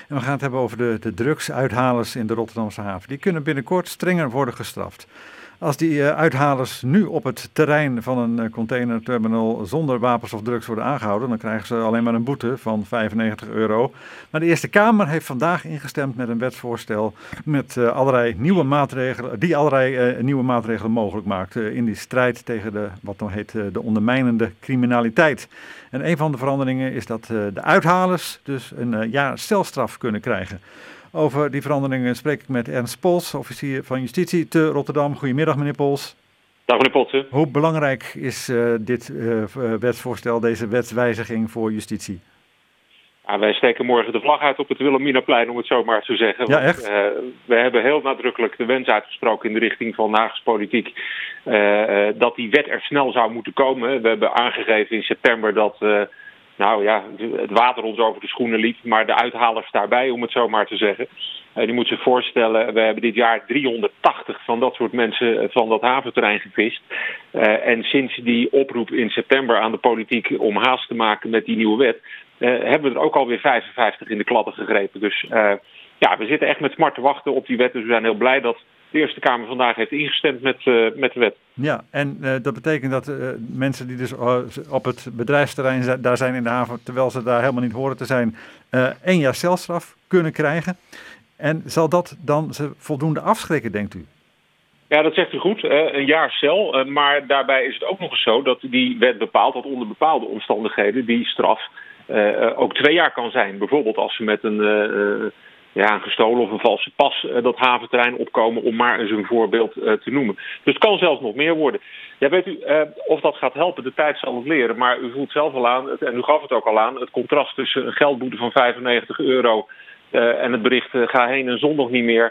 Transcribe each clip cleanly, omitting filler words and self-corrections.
En we gaan het hebben over de drugsuithalers in de Rotterdamse haven. Die kunnen binnenkort strenger worden gestraft. Als die uithalers nu op het terrein van een containerterminal zonder wapens of drugs worden aangehouden, dan krijgen ze alleen maar een boete van €95. Maar de Eerste Kamer heeft vandaag ingestemd met een wetsvoorstel met allerlei nieuwe maatregelen mogelijk maakt in die strijd tegen wat dan heet de ondermijnende criminaliteit. En een van de veranderingen is dat de uithalers dus een jaar celstraf kunnen krijgen. Over die veranderingen spreek ik met Ernst Pols, officier van Justitie te Rotterdam. Goedemiddag, meneer Pols. Dag, meneer Potsen. Hoe belangrijk is dit wetsvoorstel, deze wetswijziging voor justitie? Ja, wij steken morgen de vlag uit op het Wilhelminaplein, om het zo maar te zeggen. Ja, echt? We hebben heel nadrukkelijk de wens uitgesproken in de richting van de Haagse politiek dat die wet er snel zou moeten komen. We hebben aangegeven in september dat het water ons over de schoenen liep, maar de uithalers daarbij, om het zo maar te zeggen. Je moet zich voorstellen, we hebben dit jaar 380 van dat soort mensen van dat haventerrein gevist. En sinds die oproep in september aan de politiek om haast te maken met die nieuwe wet, hebben we er ook alweer 55 in de klatten gegrepen. Dus we zitten echt met smart te wachten op die wet. Dus we zijn heel blij dat de Eerste Kamer vandaag heeft ingestemd met de wet. Ja, en dat betekent dat mensen die dus op het bedrijfsterrein daar zijn in de haven, terwijl ze daar helemaal niet horen te zijn, 1 jaar celstraf kunnen krijgen. En zal dat dan ze voldoende afschrikken, denkt u? Ja, dat zegt u goed. Een jaar cel. Maar daarbij is het ook nog eens zo dat die wet bepaalt dat onder bepaalde omstandigheden die straf ook 2 jaar kan zijn. Bijvoorbeeld als ze met een gestolen of een valse pas dat haventerrein opkomen, om maar eens een voorbeeld te noemen. Dus het kan zelfs nog meer worden. Ja, weet u, of dat gaat helpen, de tijd zal het leren. Maar u voelt zelf al aan, en u gaf het ook al aan, het contrast tussen een geldboete van €95 en het bericht ga heen en zondag niet meer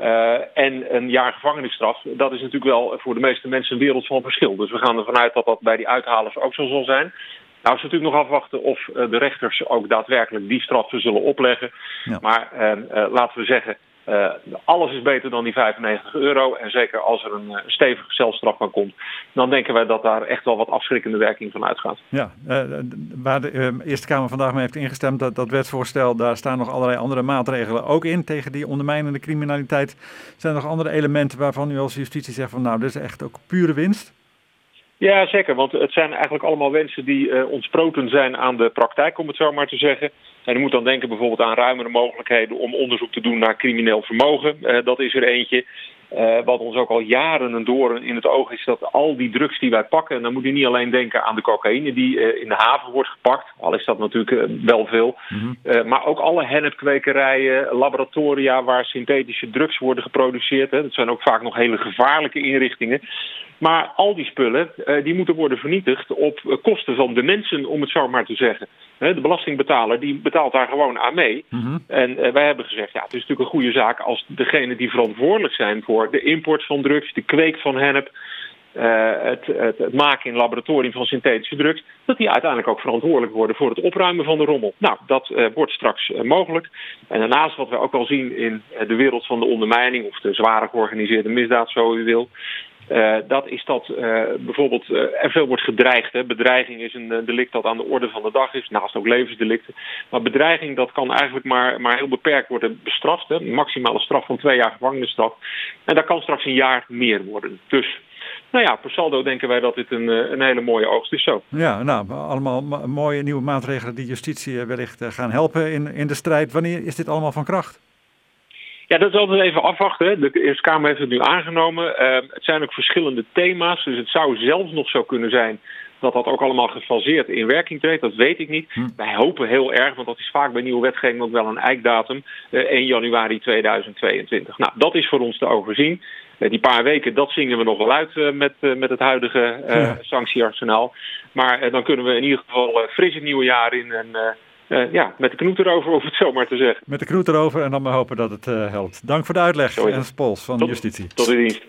en een jaar gevangenisstraf. Dat is natuurlijk wel voor de meeste mensen een wereld van verschil. Dus we gaan ervan uit dat dat bij die uithalers ook zo zal zijn. Nou is het natuurlijk nog afwachten of de rechters ook daadwerkelijk die straffen zullen opleggen. Ja. Maar laten we zeggen, alles is beter dan die €95. En zeker als er een stevige celstraf van komt, dan denken wij dat daar echt wel wat afschrikkende werking van uitgaat. Ja, waar de Eerste Kamer vandaag mee heeft ingestemd, dat wetsvoorstel, daar staan nog allerlei andere maatregelen ook in tegen die ondermijnende criminaliteit. Zijn er nog andere elementen waarvan u als justitie zegt van nou, dit is echt ook pure winst? Ja, zeker. Want het zijn eigenlijk allemaal wensen die ontsproten zijn aan de praktijk, om het zo maar te zeggen. En je moet dan denken bijvoorbeeld aan ruimere mogelijkheden om onderzoek te doen naar crimineel vermogen. Dat is er eentje. Wat ons ook al jaren een doorn in het oog is, dat al die drugs die wij pakken, en dan moet je niet alleen denken aan de cocaïne die in de haven wordt gepakt, al is dat natuurlijk wel veel, maar ook alle hennepkwekerijen, laboratoria waar synthetische drugs worden geproduceerd. Dat zijn ook vaak nog hele gevaarlijke inrichtingen. Maar al die spullen die moeten worden vernietigd op kosten van de mensen, om het zo maar te zeggen. De belastingbetaler die betaalt daar gewoon aan mee. En wij hebben gezegd, ja, het is natuurlijk een goede zaak als degenen die verantwoordelijk zijn voor de import van drugs, de kweek van hennep, het maken in laboratorium van synthetische drugs, dat die uiteindelijk ook verantwoordelijk worden voor het opruimen van de rommel. Nou, dat wordt straks mogelijk. En daarnaast wat we ook al zien in de wereld van de ondermijning of de zware georganiseerde misdaad, zo u wil, dat is dat bijvoorbeeld er veel wordt gedreigd. Hè. Bedreiging is een delict dat aan de orde van de dag is, naast ook levensdelicten. Maar bedreiging dat kan eigenlijk maar heel beperkt worden bestraft. Hè. Een maximale straf van 2 jaar gevangenisstraf. En dat kan straks een jaar meer worden. Dus per saldo denken wij dat dit een hele mooie oogst is zo. Ja, nou, allemaal mooie nieuwe maatregelen die justitie wellicht gaan helpen in de strijd. Wanneer is dit allemaal van kracht? Ja, dat is altijd even afwachten. De Eerste Kamer heeft het nu aangenomen. Het zijn ook verschillende thema's. Dus het zou zelfs nog zo kunnen zijn dat dat ook allemaal gefaseerd in werking treedt. Dat weet ik niet. Wij hopen heel erg, want dat is vaak bij nieuwe wetgeving ook wel een eikdatum. 1 januari 2022. Nou, dat is voor ons te overzien. Die paar weken, dat zingen we nog wel uit met het huidige sanctiearsenaal. Maar dan kunnen we in ieder geval fris het nieuwe jaar in en met de knoet erover, om het zo maar te zeggen. Met de knoet erover en dan maar hopen dat het helpt. Dank voor de uitleg, Ernst Pols van Justitie. Tot de dienst.